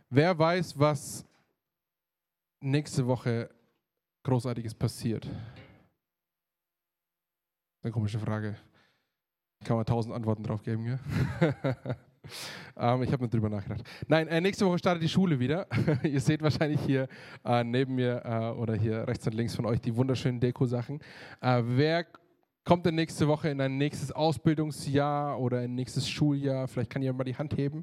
Wer weiß, was nächste Woche Großartiges passiert? Eine komische Frage. Kann man 1000 Antworten drauf geben, gell? Ich habe nicht drüber nachgedacht. Nein, nächste Woche startet die Schule wieder. Ihr seht wahrscheinlich hier neben mir oder hier rechts und links von euch die wunderschönen Deko-Sachen. Wer kommt denn nächste Woche in ein nächstes Ausbildungsjahr oder ein nächstes Schuljahr? Vielleicht kann jemand mal die Hand heben.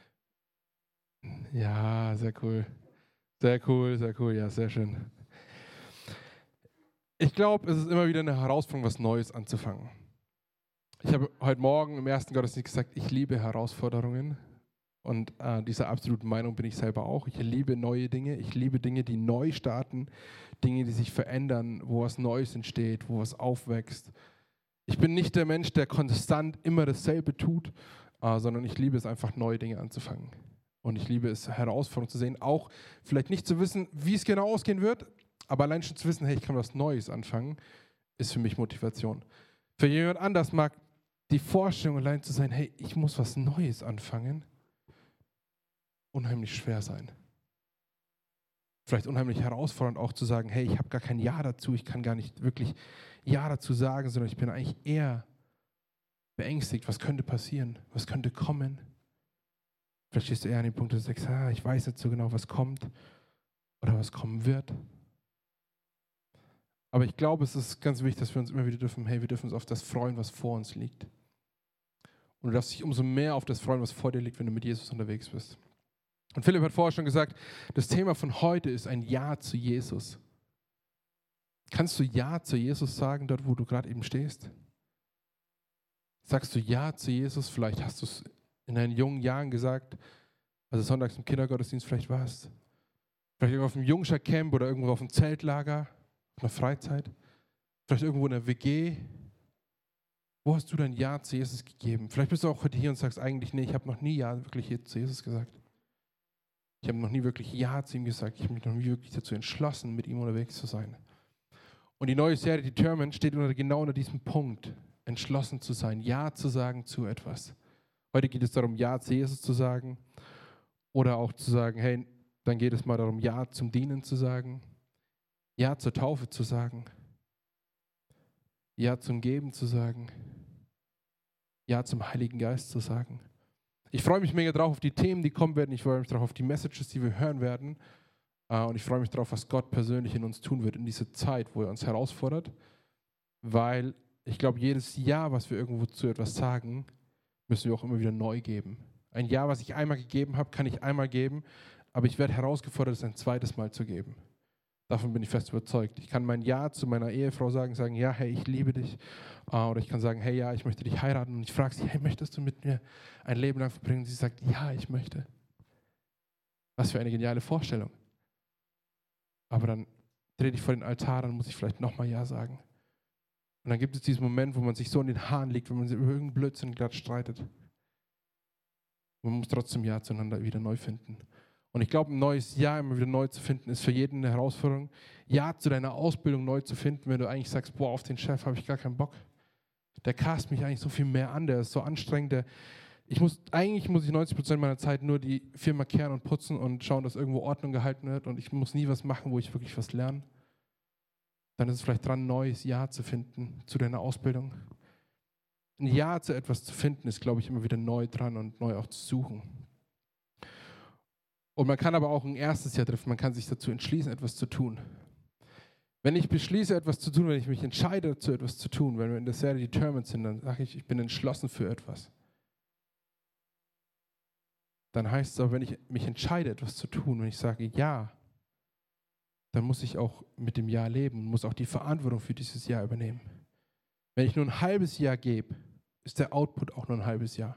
Ja, sehr cool. Sehr cool, sehr cool. Ja, sehr schön. Ich glaube, es ist immer wieder eine Herausforderung, was Neues anzufangen. Ich habe heute Morgen im ersten Gottesdienst gesagt, ich liebe Herausforderungen. Und dieser absoluten Meinung bin ich selber auch. Ich liebe neue Dinge. Ich liebe Dinge, die neu starten. Dinge, die sich verändern, wo was Neues entsteht, wo was aufwächst. Ich bin nicht der Mensch, der konstant immer dasselbe tut, sondern ich liebe es einfach, neue Dinge anzufangen. Und ich liebe es, Herausforderungen zu sehen. Auch vielleicht nicht zu wissen, wie es genau ausgehen wird, aber allein schon zu wissen, hey, ich kann was Neues anfangen, ist für mich Motivation. Für jemand anders mag die Vorstellung allein zu sein, hey, ich muss was Neues anfangen, unheimlich schwer sein. Vielleicht unheimlich herausfordernd auch zu sagen, hey, ich habe gar kein Ja dazu, ich kann gar nicht wirklich Ja dazu sagen, sondern ich bin eigentlich eher beängstigt, was könnte passieren, was könnte kommen. Vielleicht stehst du eher an dem Punkt, dass du sagst, ich weiß nicht so genau, was kommt oder was kommen wird. Aber ich glaube, es ist ganz wichtig, dass wir uns immer wieder wir dürfen uns auf das freuen, was vor uns liegt. Und du darfst dich umso mehr auf das freuen, was vor dir liegt, wenn du mit Jesus unterwegs bist. Und Philipp hat vorher schon gesagt, das Thema von heute ist ein Ja zu Jesus. Kannst du Ja zu Jesus sagen, dort wo du gerade eben stehst? Sagst du Ja zu Jesus? Vielleicht hast du es in deinen jungen Jahren gesagt, als du sonntags im Kindergottesdienst vielleicht warst. Vielleicht irgendwo auf dem Jungschar-Camp oder irgendwo auf dem Zeltlager, auf einer Freizeit. Vielleicht irgendwo in einer WG. Wo hast du dein Ja zu Jesus gegeben? Vielleicht bist du auch heute hier und sagst eigentlich, nee, ich habe noch nie Ja wirklich hier zu Jesus gesagt. Ich habe noch nie wirklich Ja zu ihm gesagt. Ich habe mich noch nie wirklich dazu entschlossen, mit ihm unterwegs zu sein. Und die neue Serie Determined steht genau unter diesem Punkt, entschlossen zu sein, Ja zu sagen zu etwas. Heute geht es darum, Ja zu Jesus zu sagen oder auch zu sagen, hey, dann geht es mal darum, Ja zum Dienen zu sagen, Ja zur Taufe zu sagen, Ja zum Geben zu sagen, Ja zum Heiligen Geist zu sagen. Ich freue mich mega drauf auf die Themen, die kommen werden. Ich freue mich drauf auf die Messages, die wir hören werden. Und ich freue mich darauf, was Gott persönlich in uns tun wird in dieser Zeit, wo er uns herausfordert. Weil ich glaube, jedes Ja, was wir irgendwo zu etwas sagen, müssen wir auch immer wieder neu geben. Ein Ja, was ich einmal gegeben habe, kann ich einmal geben, aber ich werde herausgefordert, es ein zweites Mal zu geben. Davon bin ich fest überzeugt. Ich kann mein Ja zu meiner Ehefrau sagen, ja, hey, ich liebe dich. Oder ich kann sagen, hey, ja, ich möchte dich heiraten. Und ich frage sie, hey, möchtest du mit mir ein Leben lang verbringen? Und sie sagt, ja, ich möchte. Was für eine geniale Vorstellung. Aber dann trete ich vor den Altar, dann muss ich vielleicht nochmal Ja sagen. Und dann gibt es diesen Moment, wo man sich so in den Haaren liegt, wenn man sich über irgendeinen Blödsinn glatt streitet. Man muss trotzdem Ja zueinander wieder neu finden. Und ich glaube, ein neues Ja immer wieder neu zu finden, ist für jeden eine Herausforderung. Ja zu deiner Ausbildung neu zu finden, wenn du eigentlich sagst, boah, auf den Chef habe ich gar keinen Bock. Der cast mich eigentlich so viel mehr an, der ist so anstrengend. Eigentlich muss ich 90% meiner Zeit nur die Firma kehren und putzen und schauen, dass irgendwo Ordnung gehalten wird und ich muss nie was machen, wo ich wirklich was lerne. Dann ist es vielleicht dran, ein neues Ja zu finden zu deiner Ausbildung. Ein Ja zu etwas zu finden, ist, glaube ich, immer wieder neu dran und neu auch zu suchen. Und man kann aber auch ein erstes Ja treffen, man kann sich dazu entschließen, etwas zu tun. Wenn ich beschließe, etwas zu tun, wenn ich mich entscheide, dazu etwas zu tun, wenn wir in der Serie Determined sind, dann sage ich, ich bin entschlossen für etwas. Dann heißt es aber, wenn ich mich entscheide, etwas zu tun, wenn ich sage Ja, dann muss ich auch mit dem Ja leben und muss auch die Verantwortung für dieses Ja übernehmen. Wenn ich nur ein halbes Ja gebe, ist der Output auch nur ein halbes Ja.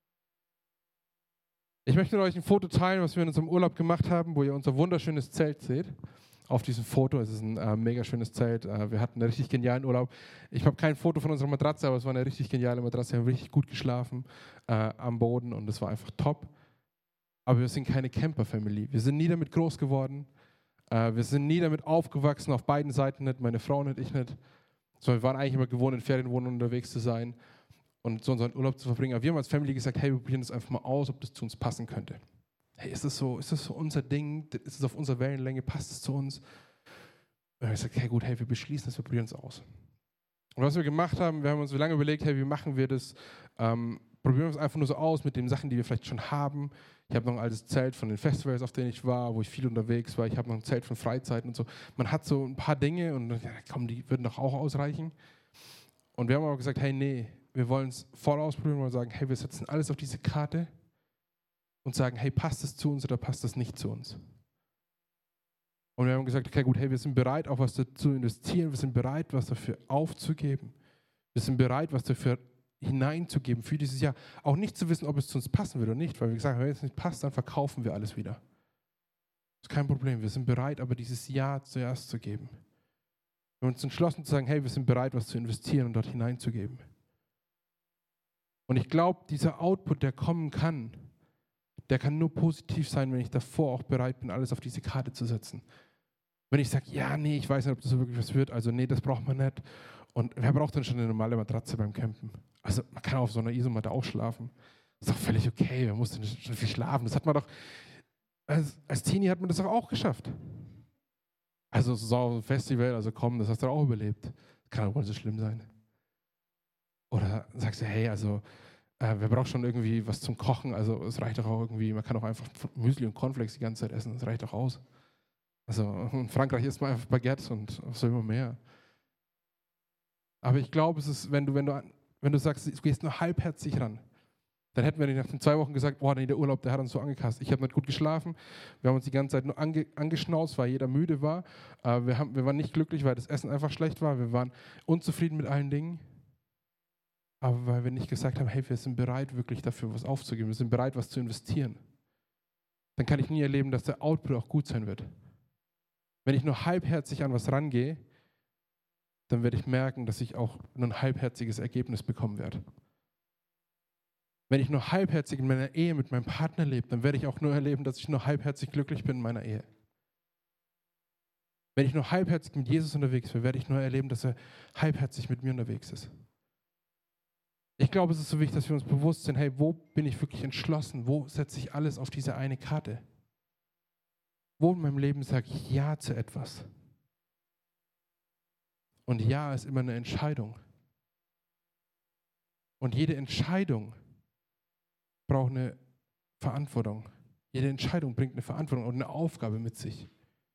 Ich möchte mit euch ein Foto teilen, was wir in unserem Urlaub gemacht haben, wo ihr unser wunderschönes Zelt seht. Auf diesem Foto, es ist ein mega schönes Zelt. Wir hatten einen richtig genialen Urlaub. Ich habe kein Foto von unserer Matratze, aber es war eine richtig geniale Matratze. Wir haben richtig gut geschlafen am Boden und es war einfach top. Aber wir sind keine Camper-Family. Wir sind nie damit groß geworden. Wir sind nie damit aufgewachsen, auf beiden Seiten nicht, meine Frau nicht, ich nicht. Sondern wir waren eigentlich immer gewohnt, in Ferienwohnungen unterwegs zu sein und so unseren Urlaub zu verbringen. Aber wir haben als Family gesagt, hey, wir probieren das einfach mal aus, ob das zu uns passen könnte. Hey, ist das so unser Ding? Ist es auf unserer Wellenlänge? Passt es zu uns? Und dann habe ich gesagt, hey gut, hey, wir beschließen das, wir probieren es aus. Und was wir gemacht haben, wir haben uns so lange überlegt, hey, wie machen wir das? Probieren wir es einfach nur so aus mit den Sachen, die wir vielleicht schon haben. Ich habe noch ein altes Zelt von den Festivals, auf denen ich war, wo ich viel unterwegs war. Ich habe noch ein Zelt von Freizeiten und so. Man hat so ein paar Dinge und ja, komm, die würden doch auch ausreichen. Und wir haben aber gesagt, hey, nee, wir wollen es voll ausprobieren. Wir wollen sagen, hey, wir setzen alles auf diese Karte und sagen, hey, passt es zu uns oder passt es nicht zu uns? Und wir haben gesagt, okay, gut, hey, wir sind bereit, auch was dazu investieren. Wir sind bereit, was dafür aufzugeben. Wir sind bereit, was dafür hineinzugeben für dieses Jahr. Auch nicht zu wissen, ob es zu uns passen wird oder nicht, weil wir gesagt haben, wenn es nicht passt, dann verkaufen wir alles wieder. Das ist kein Problem. Wir sind bereit, aber dieses Jahr zuerst zu geben. Wir haben uns entschlossen zu sagen, hey, wir sind bereit, was zu investieren und dort hineinzugeben. Und ich glaube, dieser Output, der kommen kann, der kann nur positiv sein, wenn ich davor auch bereit bin, alles auf diese Karte zu setzen. Wenn ich sage, ja, nee, ich weiß nicht, ob das so wirklich was wird, also nee, das braucht man nicht. Und wer braucht denn schon eine normale Matratze beim Campen? Also man kann auf so einer Isomatte auch schlafen. Das ist doch völlig okay, man muss nicht schon viel schlafen. Das hat man doch, als Teenie hat man das doch auch geschafft. Also so ein Festival, also komm, das hast du auch überlebt. Das kann doch wohl so schlimm sein. Oder sagst du, hey, also wer braucht schon irgendwie was zum Kochen? Also es reicht doch auch irgendwie, man kann auch einfach Müsli und Cornflakes die ganze Zeit essen, das reicht doch aus. Also in Frankreich isst man einfach Baguette und was soll immer mehr. Aber ich glaube, es ist, wenn du sagst, du gehst nur halbherzig ran, dann hätten wir nicht nach den 2 Wochen gesagt, boah, nee, der Urlaub, der hat uns so angekasst. Ich habe nicht gut geschlafen, wir haben uns die ganze Zeit nur angeschnauzt, weil jeder müde war. Wir waren nicht glücklich, weil das Essen einfach schlecht war. Wir waren unzufrieden mit allen Dingen. Aber weil wir nicht gesagt haben, hey, wir sind bereit, wirklich dafür was aufzugeben, wir sind bereit, was zu investieren, dann kann ich nie erleben, dass der Output auch gut sein wird. Wenn ich nur halbherzig an was rangehe, dann werde ich merken, dass ich auch nur ein halbherziges Ergebnis bekommen werde. Wenn ich nur halbherzig in meiner Ehe mit meinem Partner lebe, dann werde ich auch nur erleben, dass ich nur halbherzig glücklich bin in meiner Ehe. Wenn ich nur halbherzig mit Jesus unterwegs bin, werde ich nur erleben, dass er halbherzig mit mir unterwegs ist. Ich glaube, es ist so wichtig, dass wir uns bewusst sind, hey, wo bin ich wirklich entschlossen? Wo setze ich alles auf diese eine Karte? Wo in meinem Leben sage ich Ja zu etwas? Und Ja ist immer eine Entscheidung. Und jede Entscheidung braucht eine Verantwortung. Jede Entscheidung bringt eine Verantwortung und eine Aufgabe mit sich.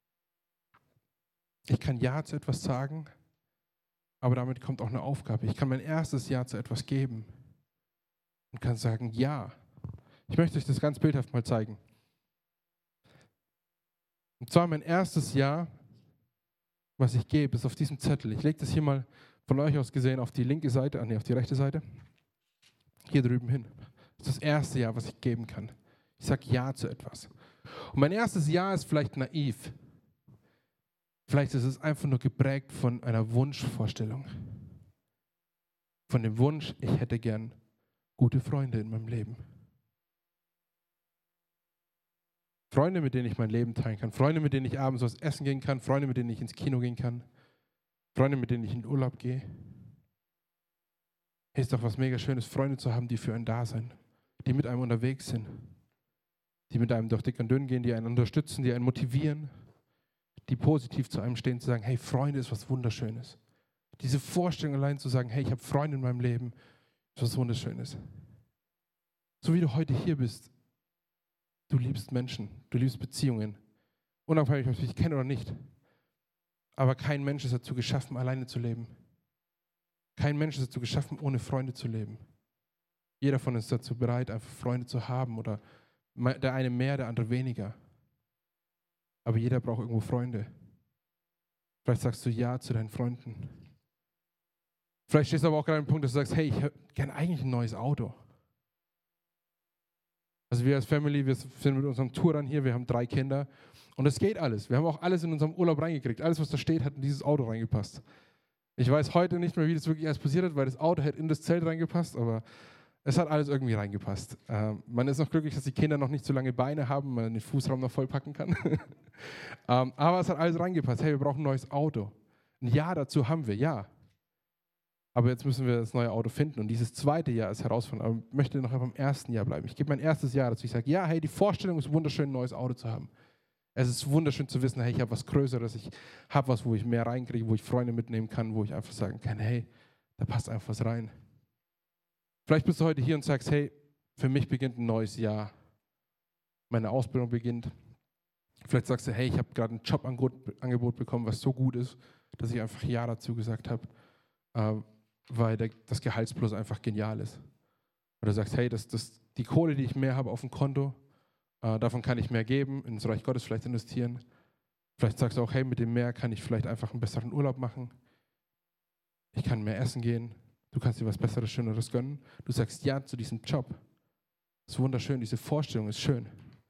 Ich kann Ja zu etwas sagen, aber damit kommt auch eine Aufgabe. Ich kann mein erstes Ja zu etwas geben und kann sagen Ja. Ich möchte euch das ganz bildhaft mal zeigen. Und zwar mein erstes Ja, was ich gebe, ist auf diesem Zettel. Ich lege das hier mal von euch aus gesehen auf die linke Seite, auf die rechte Seite. Hier drüben hin. Das ist das erste Ja, was ich geben kann. Ich sage Ja zu etwas. Und mein erstes Ja ist vielleicht naiv. Vielleicht ist es einfach nur geprägt von einer Wunschvorstellung. Von dem Wunsch, ich hätte gern gute Freunde in meinem Leben. Freunde, mit denen ich mein Leben teilen kann. Freunde, mit denen ich abends was essen gehen kann. Freunde, mit denen ich ins Kino gehen kann. Freunde, mit denen ich in den Urlaub gehe. Hey, ist doch was mega Schönes, Freunde zu haben, die für einen da sind. Die mit einem unterwegs sind. Die mit einem durch dick und dünn gehen, die einen unterstützen, die einen motivieren. Die positiv zu einem stehen, zu sagen, hey, Freunde ist was Wunderschönes. Diese Vorstellung allein zu sagen, hey, ich habe Freunde in meinem Leben, ist was Wunderschönes. So wie du heute hier bist, du liebst Menschen, du liebst Beziehungen. Unabhängig, ob ich dich kenne oder nicht. Aber kein Mensch ist dazu geschaffen, alleine zu leben. Kein Mensch ist dazu geschaffen, ohne Freunde zu leben. Jeder von uns ist dazu bereit, einfach Freunde zu haben oder der eine mehr, der andere weniger. Aber jeder braucht irgendwo Freunde. Vielleicht sagst du Ja zu deinen Freunden. Vielleicht stehst du aber auch gerade an dem Punkt, dass du sagst, hey, ich hätte gerne eigentlich ein neues Auto. Also wir als Family, wir sind mit unserem Touran hier, wir haben 3 Kinder und es geht alles. Wir haben auch alles in unserem Urlaub reingekriegt. Alles, was da steht, hat in dieses Auto reingepasst. Ich weiß heute nicht mehr, wie das wirklich erst passiert hat, weil das Auto hätte in das Zelt reingepasst, aber es hat alles irgendwie reingepasst. Man ist noch glücklich, dass die Kinder noch nicht so lange Beine haben, man den Fußraum noch vollpacken kann. Aber es hat alles reingepasst. Hey, wir brauchen ein neues Auto. Ein Ja dazu haben wir, ja. aber jetzt müssen wir das neue Auto finden und dieses zweite Jahr ist herausfordernd, aber ich möchte noch beim ersten Jahr bleiben. Ich gebe mein erstes Jahr dazu. Ich sage, ja, hey, die Vorstellung ist wunderschön, ein neues Auto zu haben. Es ist wunderschön zu wissen, hey, ich habe was Größeres, ich habe was, wo ich mehr reinkriege, wo ich Freunde mitnehmen kann, wo ich einfach sagen kann, hey, da passt einfach was rein. Vielleicht bist du heute hier und sagst, hey, für mich beginnt ein neues Jahr. Meine Ausbildung beginnt. Vielleicht sagst du, hey, ich habe gerade ein Jobangebot bekommen, was so gut ist, dass ich einfach Ja dazu gesagt habe, weil das Gehaltsplus einfach genial ist. Oder du sagst, hey, die Kohle, die ich mehr habe auf dem Konto, davon kann ich mehr geben, ins Reich Gottes vielleicht investieren. Vielleicht sagst du auch, hey, mit dem mehr kann ich vielleicht einfach einen besseren Urlaub machen. Ich kann mehr essen gehen. Du kannst dir was Besseres, Schöneres gönnen. Du sagst Ja zu diesem Job. Das ist wunderschön, diese Vorstellung ist schön.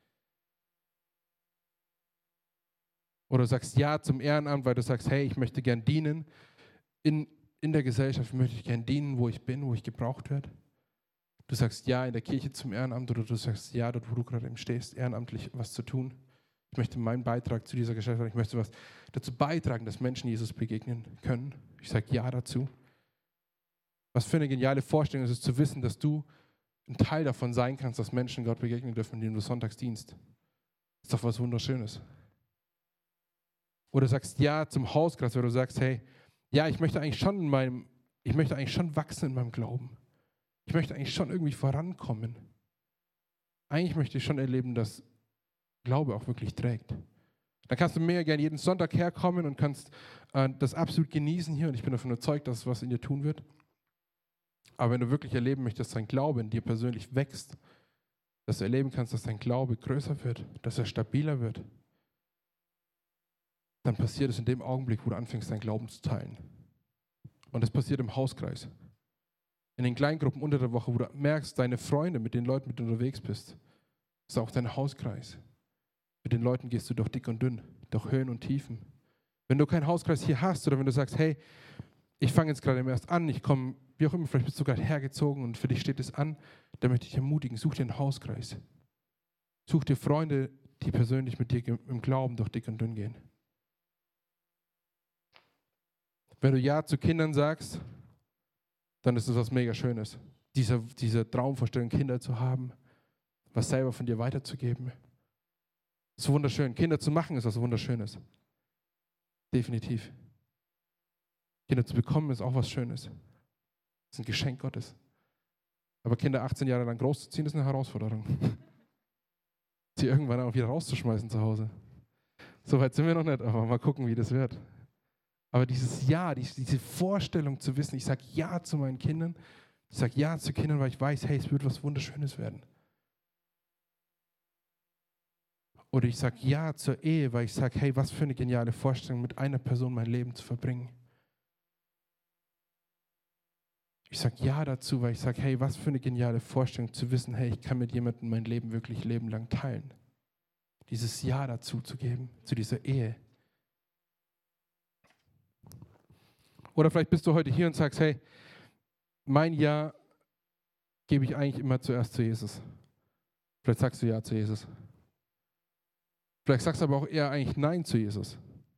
Oder du sagst Ja zum Ehrenamt, weil du sagst, hey, ich möchte gern dienen. In der Gesellschaft möchte ich gern dienen, wo ich bin, wo ich gebraucht werde. Du sagst Ja in der Kirche zum Ehrenamt oder du sagst Ja dort, wo du gerade eben stehst, ehrenamtlich was zu tun. Ich möchte meinen Beitrag zu dieser Gesellschaft, ich möchte was dazu beitragen, dass Menschen Jesus begegnen können. Ich sage Ja dazu. Was für eine geniale Vorstellung ist es zu wissen, dass du ein Teil davon sein kannst, dass Menschen Gott begegnen dürfen, indem du sonntags dienst. Das ist doch was Wunderschönes. Oder du sagst Ja zum Hauskreis, weil du sagst, hey, ja, ich möchte eigentlich schon wachsen in meinem Glauben. Ich möchte eigentlich schon irgendwie vorankommen. Eigentlich möchte ich schon erleben, dass Glaube auch wirklich trägt. Dann kannst du mehr gerne jeden Sonntag herkommen und kannst das absolut genießen hier und ich bin davon überzeugt, dass es was in dir tun wird. Aber wenn du wirklich erleben möchtest, dass dein Glaube in dir persönlich wächst, dass du erleben kannst, dass dein Glaube größer wird, dass er stabiler wird, dann passiert es in dem Augenblick, wo du anfängst, deinen Glauben zu teilen. Und das passiert im Hauskreis. In den Kleingruppen unter der Woche, wo du merkst, deine Freunde, mit den Leuten, mit denen du unterwegs bist, ist auch dein Hauskreis. Mit den Leuten gehst du durch dick und dünn, durch Höhen und Tiefen. Wenn du keinen Hauskreis hier hast oder wenn du sagst, hey, ich fange jetzt gerade erst an, ich komme, wie auch immer, vielleicht bist du gerade hergezogen und für dich steht es an, dann möchte ich dich ermutigen, such dir einen Hauskreis. Such dir Freunde, die persönlich mit dir im Glauben durch dick und dünn gehen. Wenn du Ja zu Kindern sagst, dann ist es was mega Schönes. Diese Traumvorstellung, Kinder zu haben, was selber von dir weiterzugeben. Das ist wunderschön. Kinder zu machen ist was Wunderschönes. Definitiv. Kinder zu bekommen ist auch was Schönes. Das ist ein Geschenk Gottes. Aber Kinder 18 Jahre lang großzuziehen, ist eine Herausforderung. Sie irgendwann auch wieder rauszuschmeißen zu Hause. So weit sind wir noch nicht, aber mal gucken, wie das wird. Aber dieses Ja, diese Vorstellung zu wissen, ich sage Ja zu meinen Kindern, ich sage Ja zu Kindern, weil ich weiß, hey, es wird was Wunderschönes werden. Oder ich sage Ja zur Ehe, weil ich sage, hey, was für eine geniale Vorstellung, mit einer Person mein Leben zu verbringen. Ich sage Ja dazu, weil ich sage, hey, was für eine geniale Vorstellung zu wissen, hey, ich kann mit jemandem mein Leben wirklich lebenlang teilen. Dieses Ja dazu zu geben, zu dieser Ehe. Oder vielleicht bist du heute hier und sagst, hey, mein Ja gebe ich eigentlich immer zuerst zu Jesus. Vielleicht sagst du Ja zu Jesus. Vielleicht sagst du aber auch eher eigentlich Nein zu Jesus.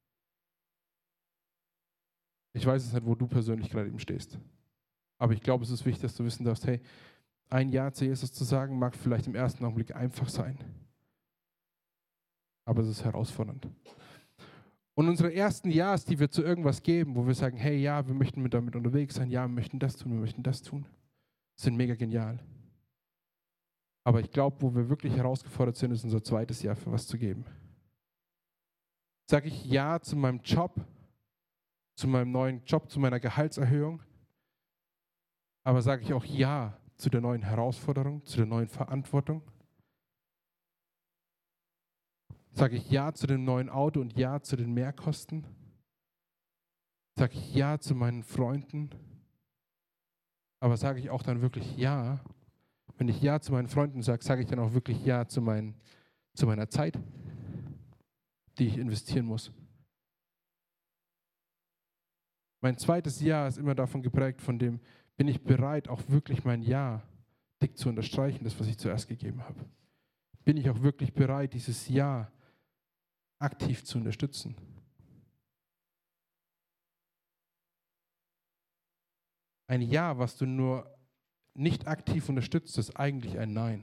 Ich weiß es nicht, wo du persönlich gerade eben stehst. Aber ich glaube, es ist wichtig, dass du wissen darfst, hey, ein Ja zu Jesus zu sagen, mag vielleicht im ersten Augenblick einfach sein. Aber es ist herausfordernd. Und unsere ersten Ja's, die wir zu irgendwas geben, wo wir sagen, hey, ja, wir möchten damit unterwegs sein, ja, wir möchten das tun, sind mega genial. Aber ich glaube, wo wir wirklich herausgefordert sind, ist unser zweites Jahr für was zu geben. Sage ich Ja zu meinem Job, zu meinem neuen Job, zu meiner Gehaltserhöhung, aber sage ich auch Ja zu der neuen Herausforderung, zu der neuen Verantwortung? Sage ich Ja zu dem neuen Auto und Ja zu den Mehrkosten? Sage ich Ja zu meinen Freunden? Aber sage ich auch dann wirklich Ja? Wenn ich Ja zu meinen Freunden sage, sage ich dann auch wirklich Ja zu meiner Zeit, die ich investieren muss. Mein zweites Ja ist immer davon geprägt, von dem, bin ich bereit, auch wirklich mein Ja dick zu unterstreichen, das, was ich zuerst gegeben habe. Bin ich auch wirklich bereit, dieses Ja aktiv zu unterstützen? Ein Ja, was du nur nicht aktiv unterstützt, ist eigentlich ein Nein.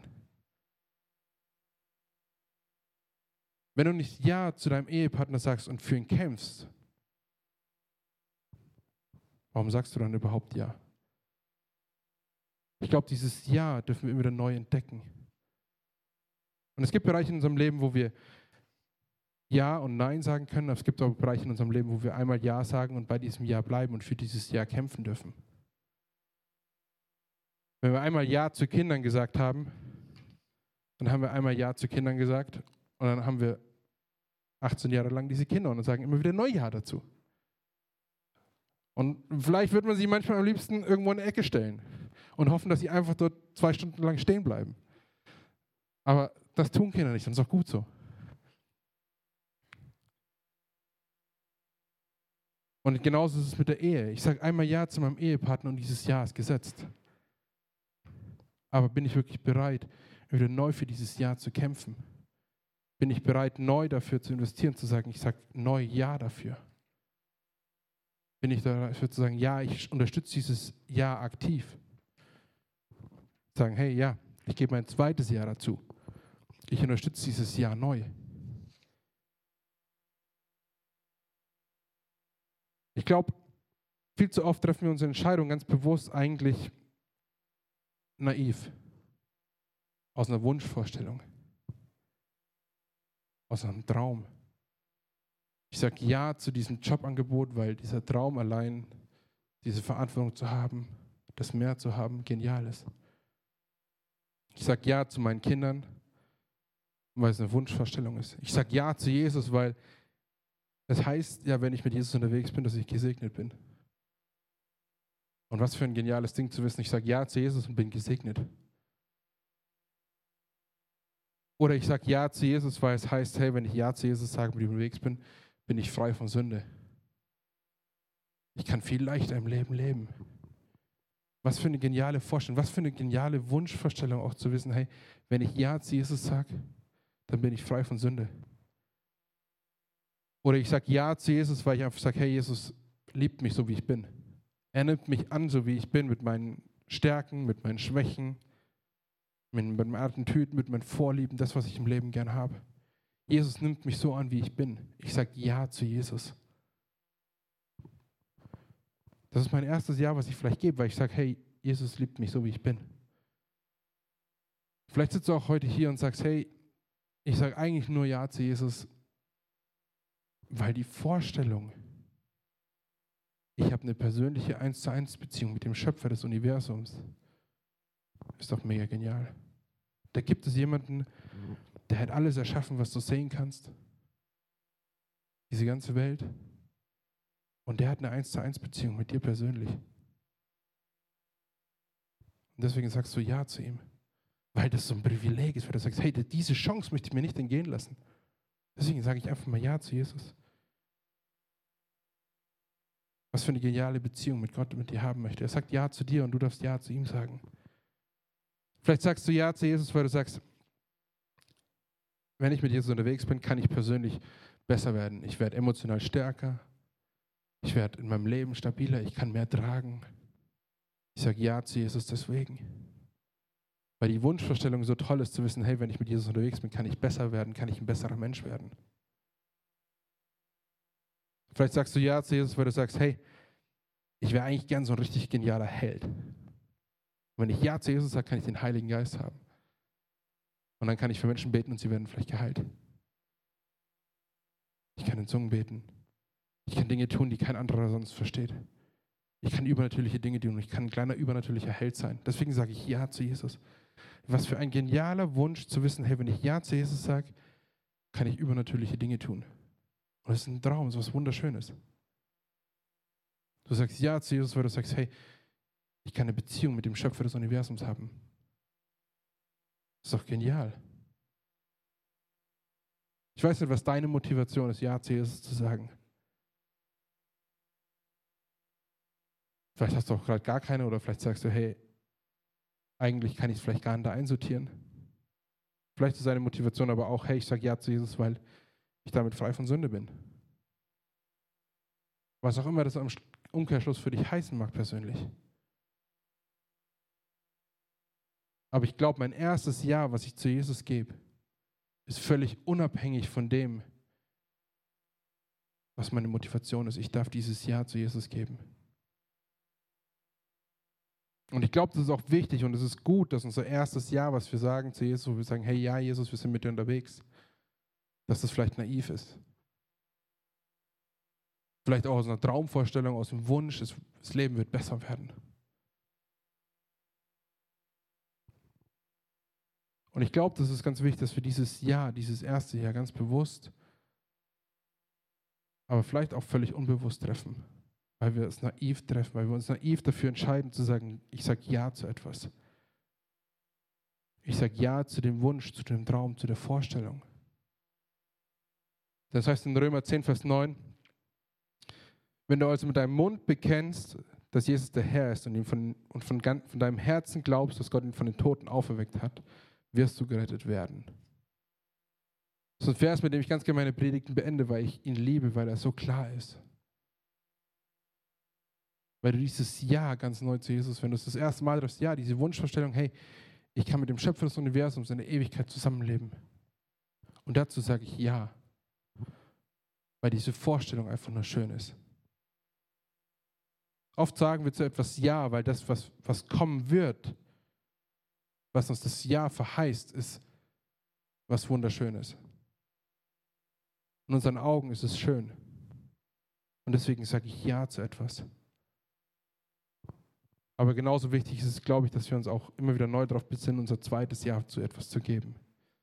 Wenn du nicht Ja zu deinem Ehepartner sagst und für ihn kämpfst, warum sagst du dann überhaupt Ja? Ich glaube, dieses Ja dürfen wir immer wieder neu entdecken. Und es gibt Bereiche in unserem Leben, wo wir Ja und Nein sagen können, aber es gibt auch Bereiche in unserem Leben, wo wir einmal Ja sagen und bei diesem Ja bleiben und für dieses Ja kämpfen dürfen. Wenn wir einmal Ja zu Kindern gesagt haben, dann haben wir einmal Ja zu Kindern gesagt und dann haben wir 18 Jahre lang diese Kinder und sagen immer wieder neu Ja dazu. Und vielleicht wird man sie manchmal am liebsten irgendwo in eine Ecke stellen und hoffen, dass sie einfach dort 2 Stunden lang stehen bleiben. Aber das tun Kinder nicht und das ist auch gut so. Und genauso ist es mit der Ehe. Ich sage einmal Ja zu meinem Ehepartner und dieses Ja ist gesetzt. Aber bin ich wirklich bereit, wieder neu für dieses Ja zu kämpfen? Bin ich bereit, neu dafür zu investieren, zu sagen, ich sage neu Ja dafür? Bin ich dafür zu sagen, ja, ich unterstütze dieses Ja aktiv? Sagen, hey, ja, ich gebe mein zweites Ja dazu. Ich unterstütze dieses Ja neu. Ich glaube, viel zu oft treffen wir unsere Entscheidung ganz bewusst eigentlich naiv. Aus einer Wunschvorstellung. Aus einem Traum. Ich sage Ja zu diesem Jobangebot, weil dieser Traum allein, diese Verantwortung zu haben, das Mehr zu haben, genial ist. Ich sage Ja zu meinen Kindern, weil es eine Wunschvorstellung ist. Ich sage Ja zu Jesus, weil es heißt ja, wenn ich mit Jesus unterwegs bin, dass ich gesegnet bin. Und was für ein geniales Ding zu wissen, ich sage Ja zu Jesus und bin gesegnet. Oder ich sage Ja zu Jesus, weil es heißt, hey, wenn ich Ja zu Jesus sage, mit ihm unterwegs bin, bin ich frei von Sünde. Ich kann viel leichter im Leben leben. Was für eine geniale Vorstellung, was für eine geniale Wunschvorstellung auch zu wissen, hey, wenn ich Ja zu Jesus sage, dann bin ich frei von Sünde. Oder ich sage Ja zu Jesus, weil ich einfach sage, hey, Jesus liebt mich so, wie ich bin. Er nimmt mich an, so wie ich bin, mit meinen Stärken, mit meinen Schwächen, mit meinen Attitüden, mit meinen Vorlieben, das, was ich im Leben gern habe. Jesus nimmt mich so an, wie ich bin. Ich sage Ja zu Jesus. Das ist mein erstes Ja, was ich vielleicht gebe, weil ich sage, hey, Jesus liebt mich so, wie ich bin. Vielleicht sitzt du auch heute hier und sagst, hey, ich sage eigentlich nur Ja zu Jesus, weil die Vorstellung, ich habe eine persönliche 1:1 Beziehung mit dem Schöpfer des Universums, ist doch mega genial. Da gibt es jemanden, der hat alles erschaffen, was du sehen kannst. Diese ganze Welt. Und der hat eine 1:1 Beziehung mit dir persönlich. Und deswegen sagst du Ja zu ihm. Weil das so ein Privileg ist, weil du sagst, hey, diese Chance möchte ich mir nicht entgehen lassen. Deswegen sage ich einfach mal Ja zu Jesus. Was für eine geniale Beziehung mit Gott mit dir haben möchte. Er sagt Ja zu dir und du darfst Ja zu ihm sagen. Vielleicht sagst du Ja zu Jesus, weil du sagst, wenn ich mit Jesus unterwegs bin, kann ich persönlich besser werden. Ich werde emotional stärker. Ich werde in meinem Leben stabiler. Ich kann mehr tragen. Ich sage Ja zu Jesus deswegen. Weil die Wunschvorstellung so toll ist, zu wissen, hey, wenn ich mit Jesus unterwegs bin, kann ich besser werden, kann ich ein besserer Mensch werden. Vielleicht sagst du Ja zu Jesus, weil du sagst, hey, ich wäre eigentlich gern so ein richtig genialer Held. Und wenn ich Ja zu Jesus sage, kann ich den Heiligen Geist haben. Und dann kann ich für Menschen beten und sie werden vielleicht geheilt. Ich kann in Zungen beten. Ich kann Dinge tun, die kein anderer sonst versteht. Ich kann übernatürliche Dinge tun und ich kann ein kleiner übernatürlicher Held sein. Deswegen sage ich Ja zu Jesus. Was für ein genialer Wunsch zu wissen, hey, wenn ich Ja zu Jesus sage, kann ich übernatürliche Dinge tun. Und das ist ein Traum, das ist was Wunderschönes. Du sagst Ja zu Jesus, weil du sagst, hey, ich kann eine Beziehung mit dem Schöpfer des Universums haben. Das ist doch genial. Ich weiß nicht, was deine Motivation ist, Ja zu Jesus zu sagen. Vielleicht hast du auch gerade gar keine oder vielleicht sagst du, hey, eigentlich kann ich es vielleicht gar nicht da einsortieren. Vielleicht ist deine Motivation aber auch, hey, ich sage Ja zu Jesus, weil ich damit frei von Sünde bin. Was auch immer das am Umkehrschluss für dich heißen mag persönlich. Aber ich glaube, mein erstes Ja, was ich zu Jesus gebe, ist völlig unabhängig von dem, was meine Motivation ist. Ich darf dieses Ja zu Jesus geben. Und ich glaube, das ist auch wichtig und es ist gut, dass unser erstes Ja, was wir sagen zu Jesus, wo wir sagen, hey, ja, Jesus, wir sind mit dir unterwegs, dass das vielleicht naiv ist. Vielleicht auch aus einer Traumvorstellung, aus dem Wunsch, das Leben wird besser werden. Und ich glaube, das ist ganz wichtig, dass wir dieses Jahr, dieses erste Jahr ganz bewusst, aber vielleicht auch völlig unbewusst treffen, weil wir es naiv treffen, weil wir uns naiv dafür entscheiden zu sagen, ich sage Ja zu etwas. Ich sage Ja zu dem Wunsch, zu dem Traum, zu der Vorstellung. Das heißt in Römer 10, Vers 9, wenn du also mit deinem Mund bekennst, dass Jesus der Herr ist und von deinem Herzen glaubst, dass Gott ihn von den Toten auferweckt hat, wirst du gerettet werden. Das ist ein Vers, mit dem ich ganz gerne meine Predigten beende, weil ich ihn liebe, weil er so klar ist. Weil du dieses Ja ganz neu zu Jesus, wenn du es das erste Mal triffst, ja, diese Wunschvorstellung, hey, ich kann mit dem Schöpfer des Universums in der Ewigkeit zusammenleben. Und dazu sage ich Ja, weil diese Vorstellung einfach nur schön ist. Oft sagen wir zu etwas Ja, weil das, was kommen wird, was uns das Ja verheißt, ist was Wunderschönes. In unseren Augen ist es schön. Und deswegen sage ich Ja zu etwas. Aber genauso wichtig ist es, glaube ich, dass wir uns auch immer wieder neu darauf besinnen, unser zweites Ja zu etwas zu geben.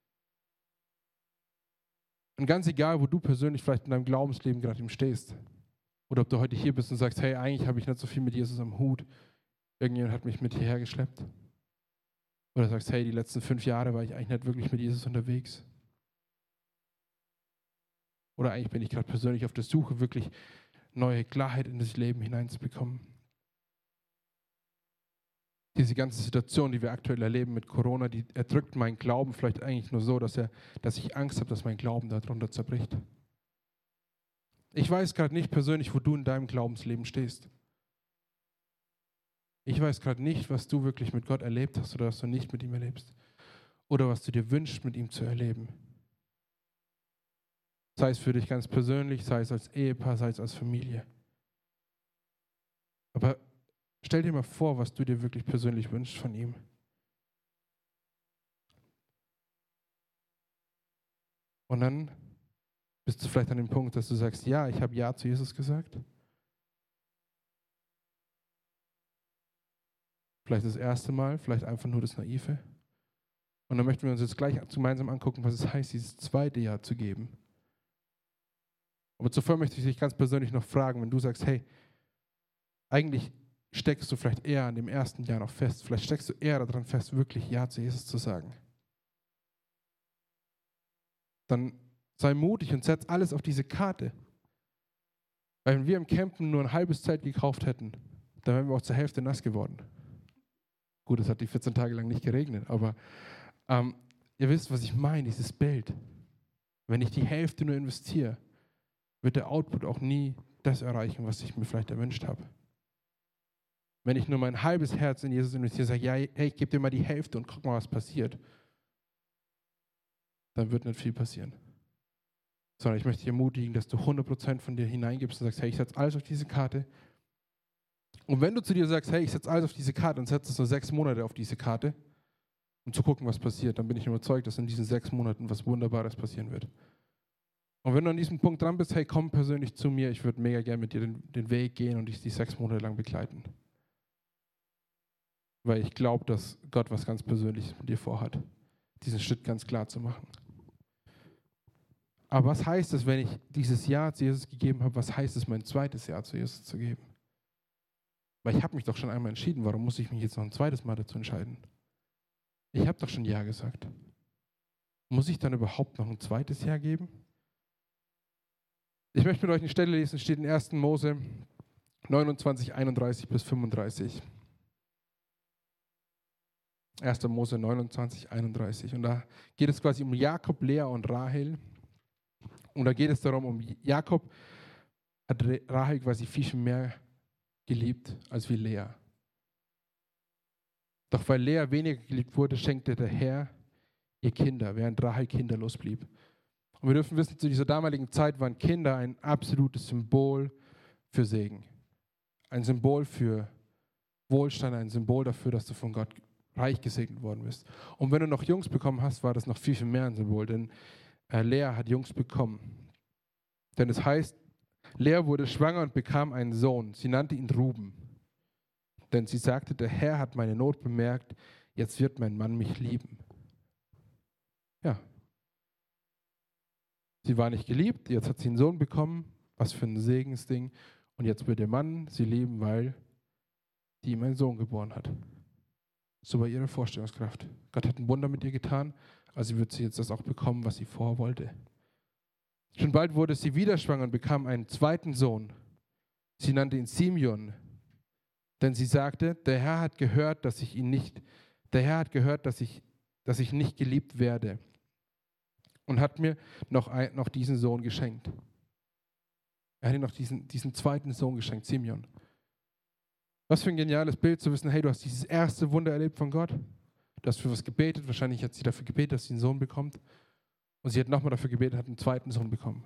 Und ganz egal, wo du persönlich vielleicht in deinem Glaubensleben gerade stehst, oder ob du heute hier bist und sagst, hey, eigentlich habe ich nicht so viel mit Jesus am Hut, irgendjemand hat mich mit hierher geschleppt. Oder sagst, hey, die letzten 5 Jahre war ich eigentlich nicht wirklich mit Jesus unterwegs. Oder eigentlich bin ich gerade persönlich auf der Suche, wirklich neue Klarheit in das Leben hineinzubekommen. Diese ganze Situation, die wir aktuell erleben mit Corona, die erdrückt meinen Glauben vielleicht eigentlich nur so, dass ich Angst habe, dass mein Glauben darunter zerbricht. Ich weiß gerade nicht persönlich, wo du in deinem Glaubensleben stehst. Ich weiß gerade nicht, was du wirklich mit Gott erlebt hast oder was du nicht mit ihm erlebst. Oder was du dir wünschst, mit ihm zu erleben. Sei es für dich ganz persönlich, sei es als Ehepaar, sei es als Familie. Aber stell dir mal vor, was du dir wirklich persönlich wünschst von ihm. Und dann bist du vielleicht an dem Punkt, dass du sagst, ja, ich habe Ja zu Jesus gesagt. Vielleicht das erste Mal, vielleicht einfach nur das Naive. Und dann möchten wir uns jetzt gleich gemeinsam angucken, was es heißt, dieses zweite Ja zu geben. Aber zuvor möchte ich dich ganz persönlich noch fragen, wenn du sagst, hey, eigentlich steckst du vielleicht eher an dem ersten Jahr noch fest, vielleicht steckst du eher daran fest, wirklich Ja zu Jesus zu sagen. Dann sei mutig und setz alles auf diese Karte. Weil wenn wir im Campen nur ein halbes Zelt gekauft hätten, dann wären wir auch zur Hälfte nass geworden. Gut, es hat die 14 Tage lang nicht geregnet, aber ihr wisst, was ich meine, dieses Bild. Wenn ich die Hälfte nur investiere, wird der Output auch nie das erreichen, was ich mir vielleicht erwünscht habe. Wenn ich nur mein halbes Herz in Jesus investiere, sage, ja, hey, ich gebe dir mal die Hälfte und guck mal, was passiert, dann wird nicht viel passieren. Sondern ich möchte dich ermutigen, dass du 100% von dir hineingibst und sagst, hey, ich setze alles auf diese Karte. Und wenn du zu dir sagst, hey, ich setze alles auf diese Karte und setze es nur 6 Monate auf diese Karte, um zu gucken, was passiert, dann bin ich überzeugt, dass in diesen 6 Monaten was Wunderbares passieren wird. Und wenn du an diesem Punkt dran bist, hey, komm persönlich zu mir, ich würde mega gerne mit dir den Weg gehen und dich die 6 Monate lang begleiten. Weil ich glaube, dass Gott was ganz Persönliches mit dir vorhat, diesen Schritt ganz klar zu machen. Aber was heißt es, wenn ich dieses Ja zu Jesus gegeben habe, was heißt es, mein zweites Ja zu Jesus zu geben? Weil ich habe mich doch schon einmal entschieden, warum muss ich mich jetzt noch ein zweites Mal dazu entscheiden? Ich habe doch schon Ja gesagt. Muss ich dann überhaupt noch ein zweites Ja geben? Ich möchte mit euch eine Stelle lesen, steht in 1. Mose 29, 31 bis 35. 1. Mose 29, 31. Und da geht es quasi um Jakob, Lea und Rahel. Und da geht es darum, um Jakob hat Rahel quasi viel mehr geliebt als wie Lea. Doch weil Lea weniger geliebt wurde, schenkte der Herr ihr Kinder, während Rahel kinderlos blieb. Und wir dürfen wissen, zu dieser damaligen Zeit waren Kinder ein absolutes Symbol für Segen. Ein Symbol für Wohlstand, ein Symbol dafür, dass du von Gott reich gesegnet worden bist. Und wenn du noch Jungs bekommen hast, war das noch viel, viel mehr ein Symbol, denn Lea hat Jungs bekommen. Denn es heißt, Lea wurde schwanger und bekam einen Sohn. Sie nannte ihn Ruben. Denn sie sagte, der Herr hat meine Not bemerkt, jetzt wird mein Mann mich lieben. Ja. Sie war nicht geliebt, jetzt hat sie einen Sohn bekommen. Was für ein Segensding. Und jetzt wird der Mann sie lieben, weil die ihm einen Sohn geboren hat. So war ihre Vorstellungskraft. Gott hat ein Wunder mit ihr getan, also wird sie jetzt das auch bekommen, was sie vorher wollte. Schon bald wurde sie wieder schwanger und bekam einen zweiten Sohn. Sie nannte ihn Simeon, denn sie sagte, der Herr hat gehört, dass ich nicht geliebt werde und hat mir noch diesen Sohn geschenkt. Er hat ihr noch diesen zweiten Sohn geschenkt, Simeon. Was für ein geniales Bild zu wissen, hey, du hast dieses erste Wunder erlebt von Gott. Du hast für was gebetet, wahrscheinlich hat sie dafür gebetet, dass sie einen Sohn bekommt. Und sie hat nochmal dafür gebetet, hat einen zweiten Sohn bekommen.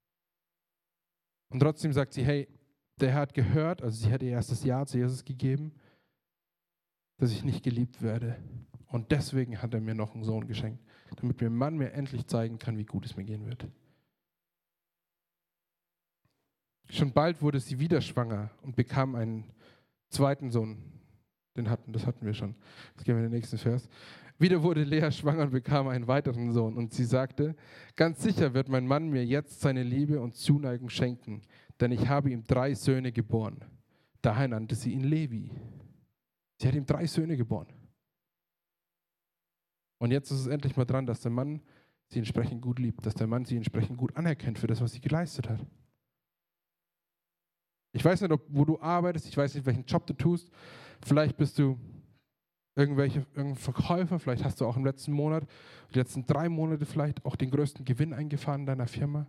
Und trotzdem sagt sie, hey, der Herr hat gehört, also sie hat ihr erstes Ja zu Jesus gegeben, dass ich nicht geliebt werde. Und deswegen hat er mir noch einen Sohn geschenkt, damit mein Mann mir endlich zeigen kann, wie gut es mir gehen wird. Schon bald wurde sie wieder schwanger und bekam einen zweiten Sohn. Das hatten wir schon. Jetzt gehen wir in den nächsten Vers. Wieder wurde Lea schwanger und bekam einen weiteren Sohn. Und sie sagte, ganz sicher wird mein Mann mir jetzt seine Liebe und Zuneigung schenken, denn ich habe ihm 3 Söhne geboren. Daher nannte sie ihn Levi. Sie hat ihm 3 Söhne geboren. Und jetzt ist es endlich mal dran, dass der Mann sie entsprechend gut liebt, dass der Mann sie entsprechend gut anerkennt für das, was sie geleistet hat. Ich weiß nicht, wo du arbeitest, ich weiß nicht, welchen Job du tust. Vielleicht bist du irgendein Verkäufer, vielleicht hast du auch im letzten Monat, die letzten 3 Monate vielleicht auch den größten Gewinn eingefahren in deiner Firma.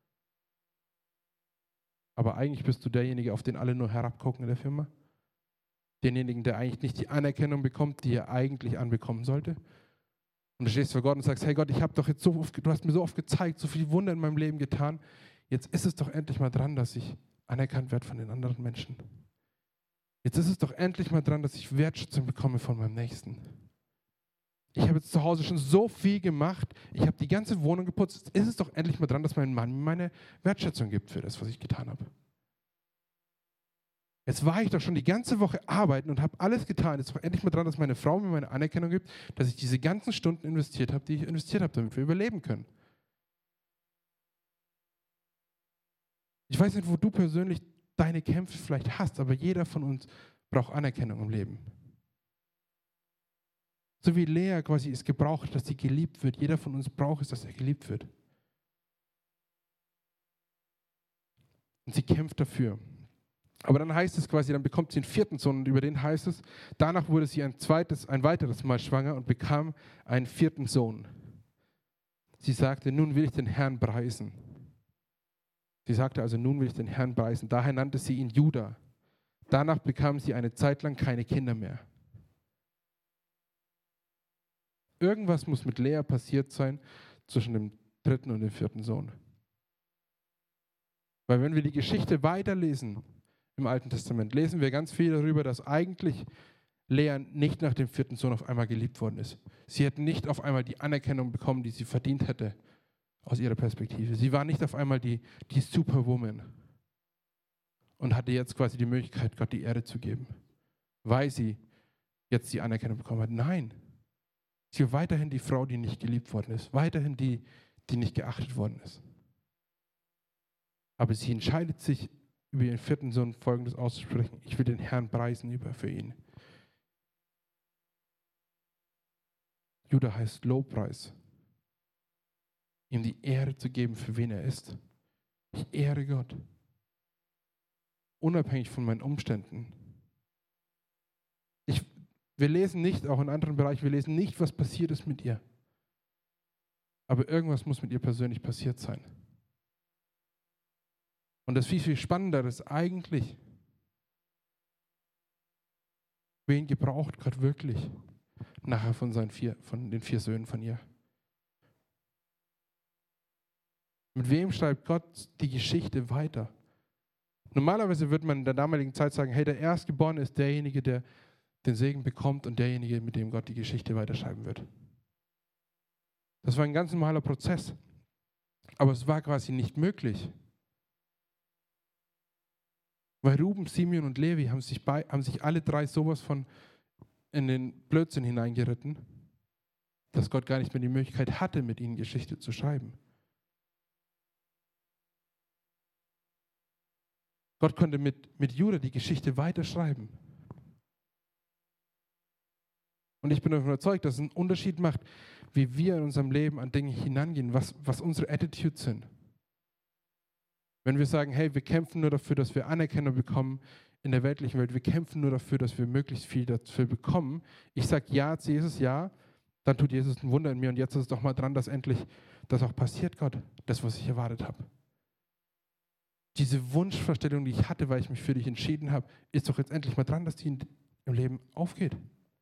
Aber eigentlich bist du derjenige, auf den alle nur herabgucken in der Firma. Denjenigen, der eigentlich nicht die Anerkennung bekommt, die er eigentlich anbekommen sollte. Und du stehst vor Gott und sagst, hey Gott, ich habe doch jetzt du hast mir so oft gezeigt, so viele Wunder in meinem Leben getan. Jetzt ist es doch endlich mal dran, dass ich anerkannt werde von den anderen Menschen. Jetzt ist es doch endlich mal dran, dass ich Wertschätzung bekomme von meinem Nächsten. Ich habe jetzt zu Hause schon so viel gemacht, ich habe die ganze Wohnung geputzt. Jetzt ist es doch endlich mal dran, dass mein Mann mir meine Wertschätzung gibt für das, was ich getan habe. Jetzt war ich doch schon die ganze Woche arbeiten und habe alles getan. Jetzt ist doch endlich mal dran, dass meine Frau mir meine Anerkennung gibt, dass ich diese ganzen Stunden investiert habe, die ich investiert habe, damit wir überleben können. Ich weiß nicht, wo du persönlich deine Kämpfe vielleicht hast, aber jeder von uns braucht Anerkennung im Leben. So wie Lea quasi es gebraucht, dass sie geliebt wird. Jeder von uns braucht es, dass er geliebt wird. Und sie kämpft dafür. Aber dann heißt es quasi, dann bekommt sie einen 4. Sohn und über den heißt es, danach wurde sie ein weiteres Mal schwanger und bekam einen 4. Sohn. Sie sagte, nun will ich den Herrn preisen. Sie sagte also, nun will ich den Herrn preisen. Daher nannte sie ihn Juda. Danach bekam sie eine Zeit lang keine Kinder mehr. Irgendwas muss mit Lea passiert sein zwischen dem 3. und dem 4. Sohn. Weil wenn wir die Geschichte weiterlesen im Alten Testament, lesen wir ganz viel darüber, dass eigentlich Lea nicht nach dem 4. Sohn auf einmal geliebt worden ist. Sie hat nicht auf einmal die Anerkennung bekommen, die sie verdient hätte, aus ihrer Perspektive. Sie war nicht auf einmal die Superwoman und hatte jetzt quasi die Möglichkeit, Gott die Ehre zu geben, weil sie jetzt die Anerkennung bekommen hat. Nein, sie war weiterhin die Frau, die nicht geliebt worden ist, weiterhin die nicht geachtet worden ist. Aber sie entscheidet sich, über ihren 4. Sohn Folgendes auszusprechen: Ich will den Herrn preisen für ihn. Juda heißt Lobpreis. Ihm die Ehre zu geben, für wen er ist. Ich ehre Gott. Unabhängig von meinen Umständen. Wir lesen nicht, auch in anderen Bereichen, wir lesen nicht, was passiert ist mit ihr. Aber irgendwas muss mit ihr persönlich passiert sein. Und das viel, viel Spannendere ist eigentlich, dass Gott, Wen gebraucht Gott wirklich? Nachher von den 4 Söhnen von ihr. Mit wem schreibt Gott die Geschichte weiter? Normalerweise würde man in der damaligen Zeit sagen, hey, der Erstgeborene ist derjenige, der den Segen bekommt und derjenige, mit dem Gott die Geschichte weiterschreiben wird. Das war ein ganz normaler Prozess. Aber es war quasi nicht möglich. Weil Ruben, Simeon und Levi haben sich alle 3 sowas von in den Blödsinn hineingeritten, dass Gott gar nicht mehr die Möglichkeit hatte, mit ihnen Geschichte zu schreiben. Gott konnte mit Judah die Geschichte weiterschreiben. Und ich bin davon überzeugt, dass es einen Unterschied macht, wie wir in unserem Leben an Dinge hinangehen, was unsere Attitudes sind. Wenn wir sagen, hey, wir kämpfen nur dafür, dass wir Anerkennung bekommen in der weltlichen Welt, wir kämpfen nur dafür, dass wir möglichst viel dafür bekommen. Ich sage ja zu Jesus, ja, dann tut Jesus ein Wunder in mir und jetzt ist es doch mal dran, dass endlich das auch passiert, Gott, das, was ich erwartet habe. Diese Wunschvorstellung, die ich hatte, weil ich mich für dich entschieden habe, ist doch jetzt endlich mal dran, dass die im Leben aufgeht.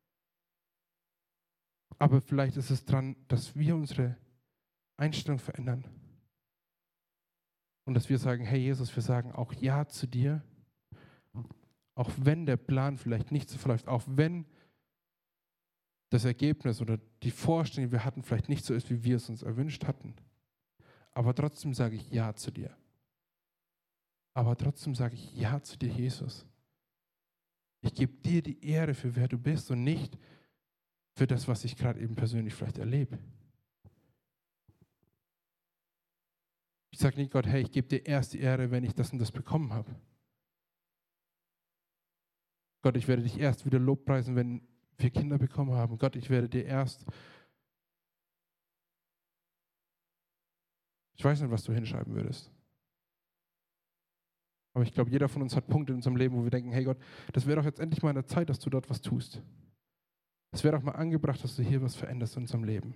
Aber vielleicht ist es dran, dass wir unsere Einstellung verändern. Und dass wir sagen, hey Jesus, wir sagen auch Ja zu dir, auch wenn der Plan vielleicht nicht so verläuft, auch wenn das Ergebnis oder die Vorstellung, die wir hatten, vielleicht nicht so ist, wie wir es uns erwünscht hatten. Aber trotzdem sage ich Ja zu dir. Aber trotzdem sage ich Ja zu dir, Jesus. Ich gebe dir die Ehre für wer du bist und nicht für das, was ich gerade eben persönlich vielleicht erlebe. Ich sage nicht Gott, hey, ich gebe dir erst die Ehre, wenn ich das und das bekommen habe. Gott, ich werde dich erst wieder lobpreisen, wenn wir Kinder bekommen haben. Gott, ich werde dir erst... Ich weiß nicht, was du hinschreiben würdest. Aber ich glaube, jeder von uns hat Punkte in unserem Leben, wo wir denken, hey Gott, das wäre doch jetzt endlich mal an der Zeit, dass du dort was tust. Es wäre doch mal angebracht, dass du hier was veränderst in unserem Leben.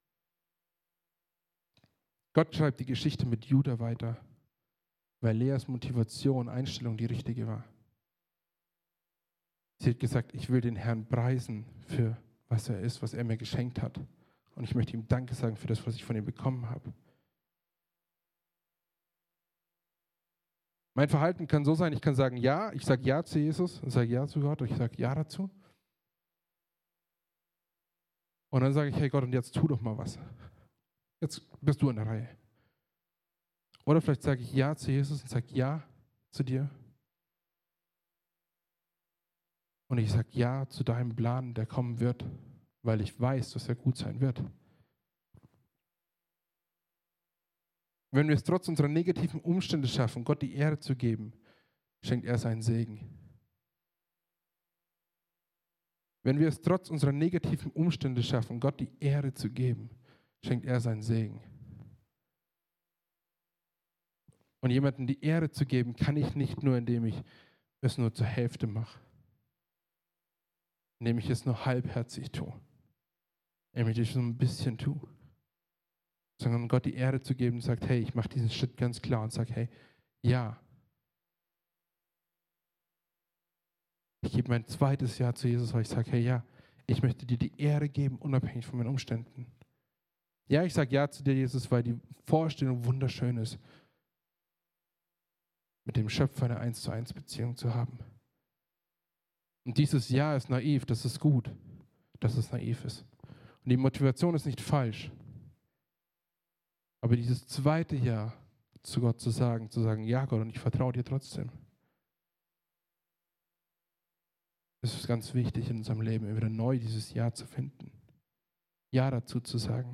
Gott schreibt die Geschichte mit Judah weiter, weil Leas Motivation, Einstellung die richtige war. Sie hat gesagt, ich will den Herrn preisen für was er ist, was er mir geschenkt hat. Und ich möchte ihm Danke sagen für das, was ich von ihm bekommen habe. Mein Verhalten kann so sein, ich kann sagen Ja, ich sage Ja zu Jesus, ich sage Ja zu Gott, ich sage Ja dazu. Und dann sage ich, hey Gott, und jetzt tu doch mal was. Jetzt bist du in der Reihe. Oder vielleicht sage ich Ja zu Jesus und sage Ja zu dir. Und ich sage Ja zu deinem Plan, der kommen wird, weil ich weiß, dass er gut sein wird. Wenn wir es trotz unserer negativen Umstände schaffen, Gott die Ehre zu geben, schenkt er seinen Segen. Wenn wir es trotz unserer negativen Umstände schaffen, Gott die Ehre zu geben, schenkt er seinen Segen. Und jemandem die Ehre zu geben, kann ich nicht nur, indem ich es nur zur Hälfte mache, indem ich es nur halbherzig tue, indem ich es nur ein bisschen tue, sondern Gott die Ehre zu geben und sagt, hey, ich mache diesen Schritt ganz klar und sage, hey, ja. Ich gebe mein zweites Ja zu Jesus, weil ich sage, hey, ja, ich möchte dir die Ehre geben, unabhängig von meinen Umständen. Ja, ich sage Ja zu dir, Jesus, weil die Vorstellung wunderschön ist, mit dem Schöpfer eine 1:1 Beziehung zu haben. Und dieses Ja ist naiv, das ist gut, dass es naiv ist. Und die Motivation ist nicht falsch. Aber dieses zweite Ja zu Gott zu sagen, ja Gott, und ich vertraue dir trotzdem. Es ist ganz wichtig in unserem Leben, wieder neu dieses Ja zu finden. Ja dazu zu sagen.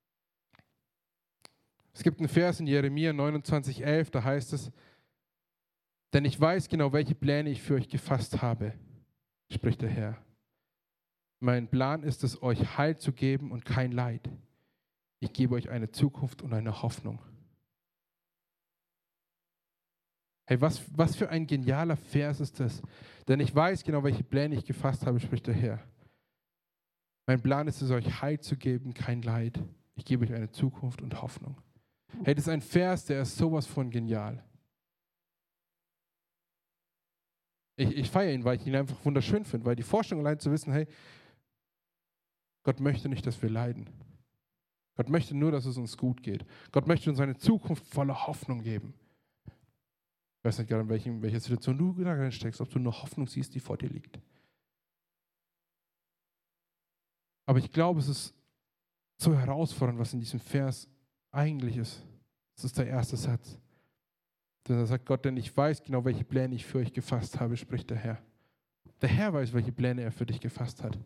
Es gibt einen Vers in Jeremia 29,11, da heißt es, denn ich weiß genau, welche Pläne ich für euch gefasst habe, spricht der Herr. Mein Plan ist es, euch Heil zu geben und kein Leid. Ich gebe euch eine Zukunft und eine Hoffnung. Hey, was für ein genialer Vers ist das? Denn ich weiß genau, welche Pläne ich gefasst habe, spricht der Herr. Mein Plan ist es, euch Heil zu geben, kein Leid. Ich gebe euch eine Zukunft und Hoffnung. Hey, das ist ein Vers, der ist sowas von genial. Ich feiere ihn, weil ich ihn einfach wunderschön finde, weil die Vorstellung allein zu wissen, hey, Gott möchte nicht, dass wir leiden. Gott möchte nur, dass es uns gut geht. Gott möchte uns eine Zukunft voller Hoffnung geben. Ich weiß nicht gerade, in welcher Situation du gerade steckst, ob du nur Hoffnung siehst, die vor dir liegt. Aber ich glaube, es ist so herausfordernd, was in diesem Vers eigentlich ist. Das ist der erste Satz. Da sagt Gott, denn ich weiß genau, welche Pläne ich für euch gefasst habe, spricht der Herr. Der Herr weiß, welche Pläne er für dich gefasst hat.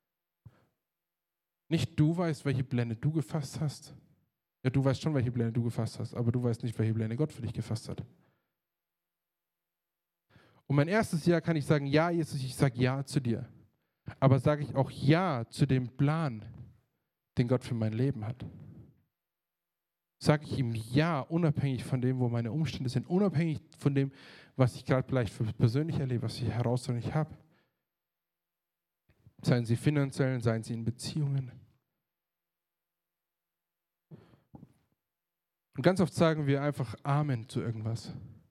Nicht du weißt, welche Pläne du gefasst hast. Ja, du weißt schon, welche Pläne du gefasst hast, aber du weißt nicht, welche Pläne Gott für dich gefasst hat. Und mein erstes Jahr kann ich sagen, ja, Jesus, ich sage ja zu dir. Aber sage ich auch ja zu dem Plan, den Gott für mein Leben hat. Sage ich ihm ja, unabhängig von dem, wo meine Umstände sind, unabhängig von dem, was ich gerade vielleicht für persönlich erlebe, was ich herausfordernd habe. Seien sie finanziell, seien sie in Beziehungen. Und ganz oft sagen wir einfach Amen zu irgendwas.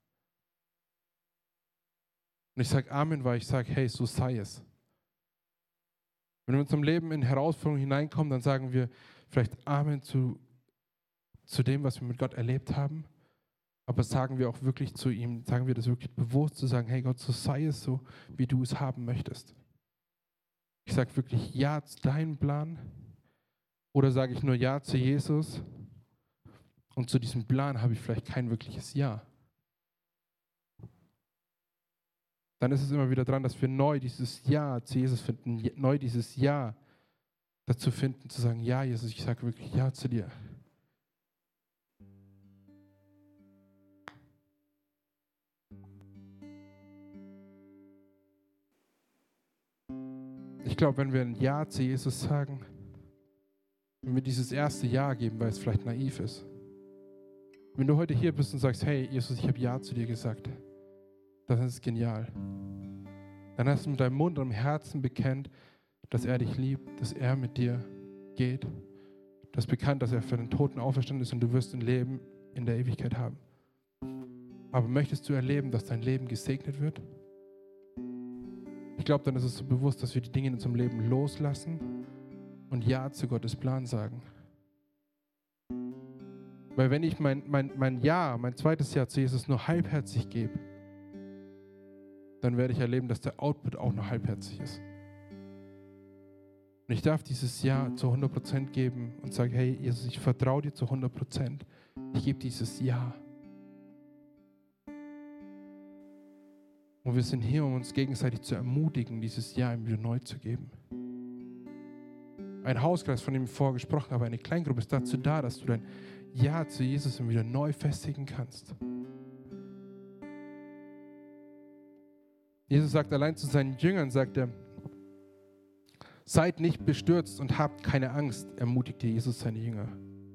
Und ich sage Amen, weil ich sage, hey, so sei es. Wenn wir in unserem Leben in Herausforderungen hineinkommen, dann sagen wir vielleicht Amen zu dem, was wir mit Gott erlebt haben. Aber sagen wir auch wirklich zu ihm, sagen wir das wirklich bewusst, zu sagen, hey Gott, so sei es so, wie du es haben möchtest. Ich sage wirklich Ja zu deinem Plan oder sage ich nur Ja zu Jesus und zu diesem Plan habe ich vielleicht kein wirkliches Ja. Dann ist es immer wieder dran, dass wir neu dieses Ja zu Jesus finden, neu dieses Ja dazu finden, zu sagen, ja Jesus, ich sage wirklich Ja zu dir. Ich glaube, wenn wir ein Ja zu Jesus sagen, wenn wir dieses erste Ja geben, weil es vielleicht naiv ist. Wenn du heute hier bist und sagst, hey Jesus, ich habe Ja zu dir gesagt, dann ist es genial. Dann hast du mit deinem Mund und deinem Herzen bekennt, dass er dich liebt, dass er mit dir geht. Du hast bekannt, dass er für den Toten auferstanden ist und du wirst ein Leben in der Ewigkeit haben. Aber möchtest du erleben, dass dein Leben gesegnet wird? Ich glaube, dann ist es so bewusst, dass wir die Dinge in unserem Leben loslassen und Ja zu Gottes Plan sagen. Weil wenn ich mein Ja, mein zweites Ja zu Jesus nur halbherzig gebe, dann werde ich erleben, dass der Output auch nur halbherzig ist. Und ich darf dieses Ja zu 100% geben und sagen, hey Jesus, ich vertraue dir zu 100%. Ich gebe dieses Ja. Und wir sind hier, um uns gegenseitig zu ermutigen, dieses Ja ihm wieder neu zu geben. Ein Hauskreis, von dem ich vorher gesprochen habe, eine Kleingruppe ist dazu da, dass du dein Ja zu Jesus wieder neu festigen kannst. Jesus sagt allein zu seinen Jüngern, sagt er, seid nicht bestürzt und habt keine Angst, ermutigte Jesus seine Jünger.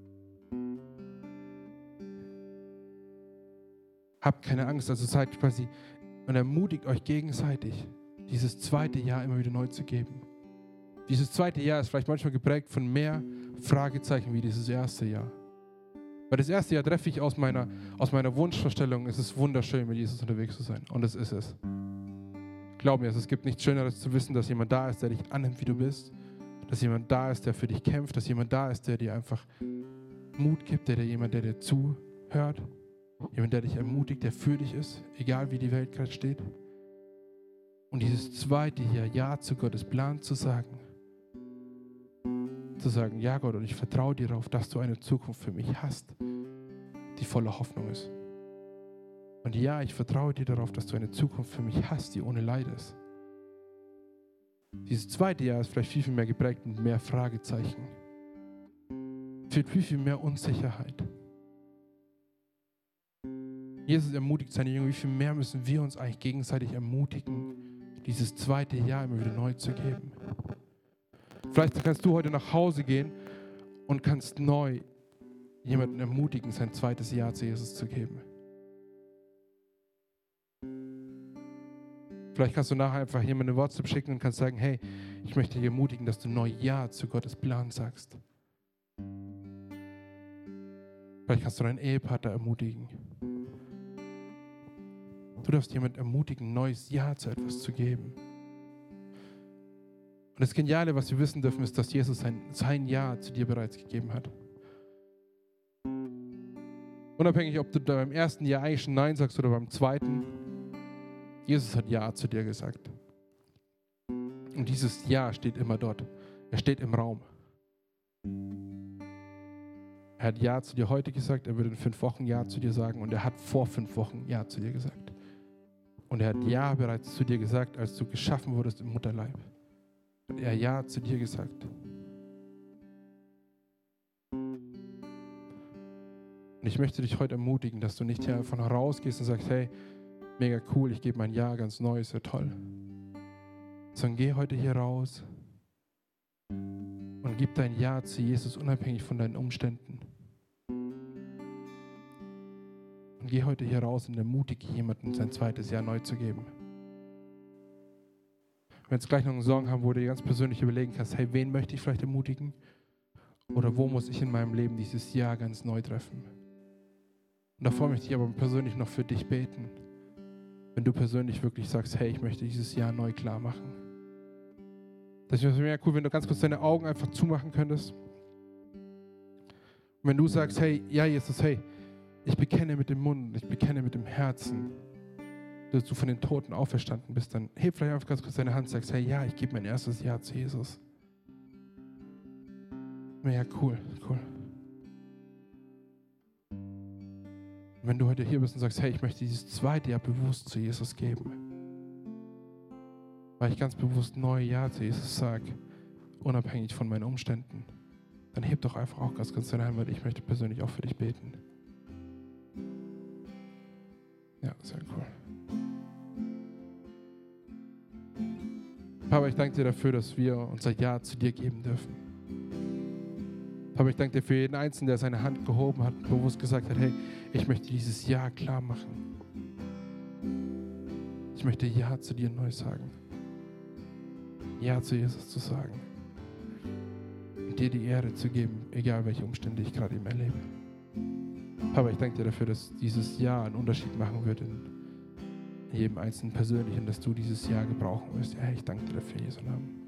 Habt keine Angst, also seid quasi und ermutigt euch gegenseitig, dieses zweite Jahr immer wieder neu zu geben. Dieses zweite Jahr ist vielleicht manchmal geprägt von mehr Fragezeichen wie dieses erste Jahr. Weil das erste Jahr treffe ich aus meiner Wunschvorstellung, es ist wunderschön, mit Jesus unterwegs zu sein. Und es ist es. Glaub mir, es gibt nichts Schöneres zu wissen, dass jemand da ist, der dich annimmt, wie du bist. Dass jemand da ist, der für dich kämpft. Dass jemand da ist, der dir einfach Mut gibt, der dir zuhört. Jemand, der dich ermutigt, der für dich ist, egal wie die Welt gerade steht. Und dieses zweite Jahr, Ja zu Gottes Plan zu sagen. Zu sagen, ja Gott, und ich vertraue dir darauf, dass du eine Zukunft für mich hast, die voller Hoffnung ist. Und ja, ich vertraue dir darauf, dass du eine Zukunft für mich hast, die ohne Leid ist. Dieses zweite Jahr ist vielleicht viel, viel mehr geprägt mit mehr Fragezeichen. Viel, viel mehr Unsicherheit. Jesus ermutigt seine Jünger, wie viel mehr müssen wir uns eigentlich gegenseitig ermutigen, dieses zweite Jahr immer wieder neu zu geben. Vielleicht kannst du heute nach Hause gehen und kannst neu jemanden ermutigen, sein zweites Jahr zu Jesus zu geben. Vielleicht kannst du nachher einfach jemandem eine WhatsApp schicken und kannst sagen, hey, ich möchte dich ermutigen, dass du neu Ja zu Gottes Plan sagst. Vielleicht kannst du deinen Ehepartner ermutigen. Du darfst jemand ermutigen, ein neues Ja zu etwas zu geben. Und das Geniale, was wir wissen dürfen, ist, dass Jesus sein Ja zu dir bereits gegeben hat. Unabhängig, ob du da beim ersten Ja eigentlich schon Nein sagst oder beim zweiten, Jesus hat Ja zu dir gesagt. Und dieses Ja steht immer dort. Er steht im Raum. Er hat Ja zu dir heute gesagt, er wird in 5 Wochen Ja zu dir sagen und er hat vor 5 Wochen Ja zu dir gesagt. Und er hat Ja bereits zu dir gesagt, als du geschaffen wurdest im Mutterleib. Hat er Ja zu dir gesagt. Und ich möchte dich heute ermutigen, dass du nicht hier einfach rausgehst und sagst, hey, mega cool, ich gebe mein Ja ganz neu, ist ja toll. Sondern geh heute hier raus und gib dein Ja zu Jesus unabhängig von deinen Umständen. Und geh heute hier raus und ermutige jemanden, sein zweites Ja neu zu geben. Wenn wir jetzt gleich noch einen Song haben, wo du dir ganz persönlich überlegen kannst, hey, wen möchte ich vielleicht ermutigen? Oder wo muss ich in meinem Leben dieses Ja ganz neu treffen? Und davor möchte ich aber persönlich noch für dich beten. Wenn du persönlich wirklich sagst, hey, ich möchte dieses Ja neu klar machen. Das wäre mega cool, wenn du ganz kurz deine Augen einfach zumachen könntest. Und wenn du sagst, hey, ja Jesus, hey, ich bekenne mit dem Mund, ich bekenne mit dem Herzen, dass du von den Toten auferstanden bist, dann heb vielleicht einfach ganz kurz deine Hand und sagst, hey, ja, ich gebe mein erstes Ja zu Jesus. Ja, cool. Und wenn du heute hier bist und sagst, hey, ich möchte dieses zweite Ja bewusst zu Jesus geben, weil ich ganz bewusst neu Ja zu Jesus sage, unabhängig von meinen Umständen, dann heb doch einfach auch ganz deine Hand, weil ich möchte persönlich auch für dich beten. Ja, sehr cool. Papa, ich danke dir dafür, dass wir unser Ja zu dir geben dürfen. Papa, ich danke dir für jeden Einzelnen, der seine Hand gehoben hat und bewusst gesagt hat, hey, ich möchte dieses Ja klar machen. Ich möchte Ja zu dir neu sagen. Ja zu Jesus zu sagen. Und dir die Ehre zu geben, egal welche Umstände ich gerade eben erlebe. Papa, ich danke dir dafür, dass dieses Ja einen Unterschied machen wird in jedem Einzelnen persönlich und dass du dieses Ja gebrauchen wirst. Ja, ich danke dir dafür, in Jesu Namen.